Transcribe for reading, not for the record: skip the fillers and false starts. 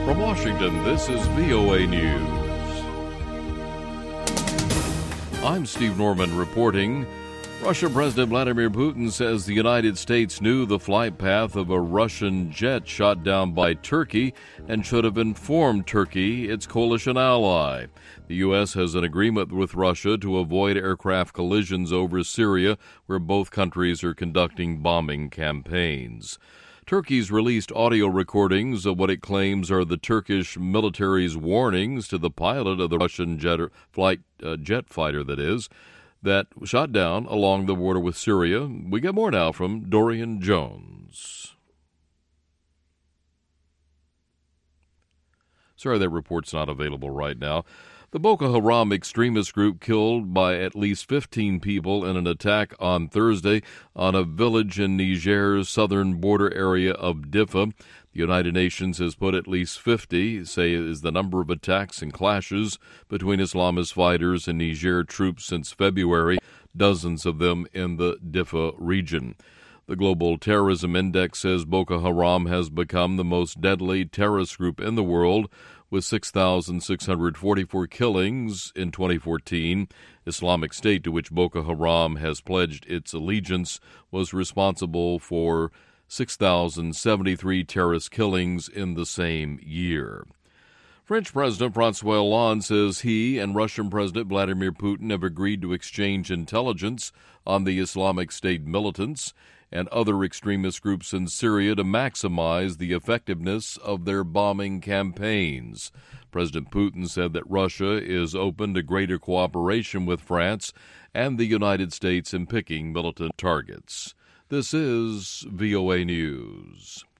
From Washington, this is VOA News. I'm Steve Norman reporting. Russian President Vladimir Putin says the United States knew the flight path of a Russian jet shot down by Turkey and should have informed Turkey, its coalition ally. The U.S. has an agreement with Russia to avoid aircraft collisions over Syria, where both countries are conducting bombing campaigns. Turkey's released audio recordings of what it claims are the Turkish military's warnings to the pilot of the Russian jet fighter that shot down along the border with Syria. We get more now from Dorian Jones. Sorry, that report's not available right now. The Boko Haram extremist group killed by at least 15 people in an attack on Thursday on a village in Niger's southern border area of Diffa. The United Nations has put at least 50, say is the number of attacks and clashes between Islamist fighters and Niger troops since February, dozens of them in the Diffa region. The Global Terrorism Index says Boko Haram has become the most deadly terrorist group in the world, with 6,644 killings in 2014. Islamic State, to which Boko Haram has pledged its allegiance, was responsible for 6,073 terrorist killings in the same year. French President François Hollande says he and Russian President Vladimir Putin have agreed to exchange intelligence on the Islamic State militants and other extremist groups in Syria to maximize the effectiveness of their bombing campaigns. President Putin said that Russia is open to greater cooperation with France and the United States in picking militant targets. This is VOA News.